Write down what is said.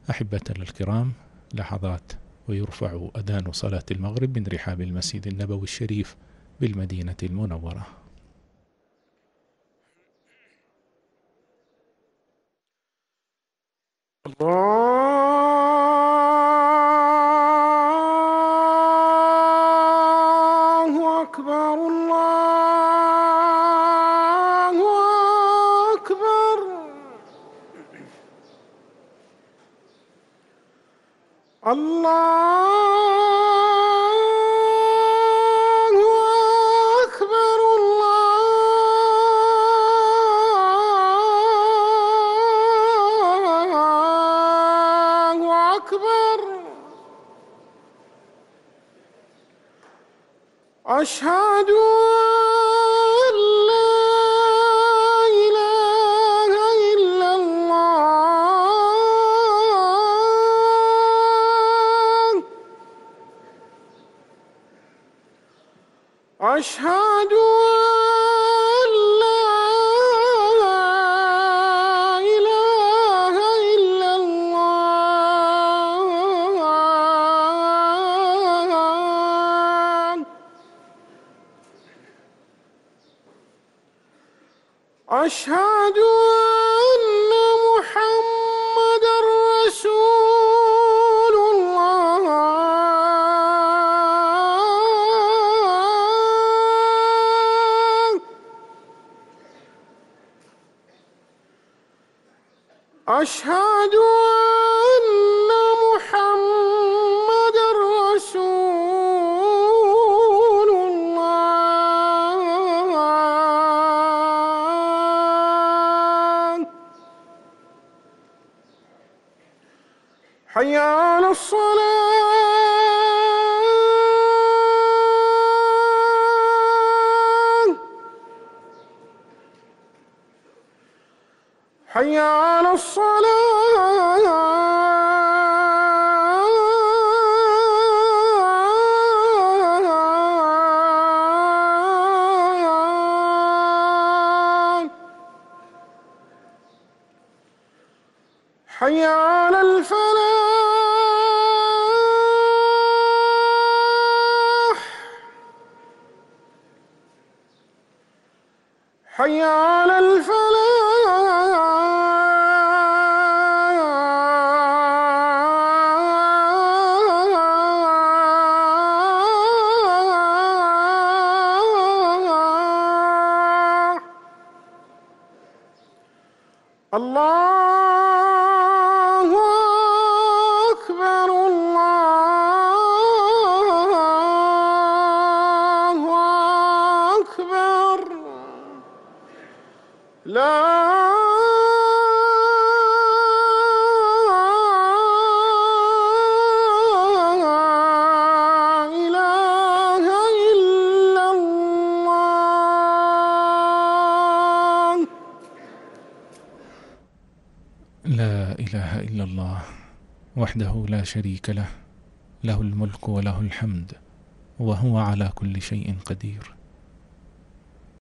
أحبتنا الكرام، لحظات ويرفع أذان صلاة المغرب من رحاب المسجد النبوي الشريف بالمدينة المنورة. الله أكبر، الله أكبر، الله أكبر، الله أكبر. أشهد أن لا إله إلا الله. أشهد أن لا إله إلا الله. أشهد أن محمدًا رسول الله. أشهد أن محمدًا رسول الله. حي على الصلاة. حي على الصلاة. حي على الفلاح. حي على الفلاح. الله أكبر، الله أكبر. لا إله إلا الله. لا إله إلا الله وحده لا شريك له، له الملك وله الحمد وهو على كل شيء قدير.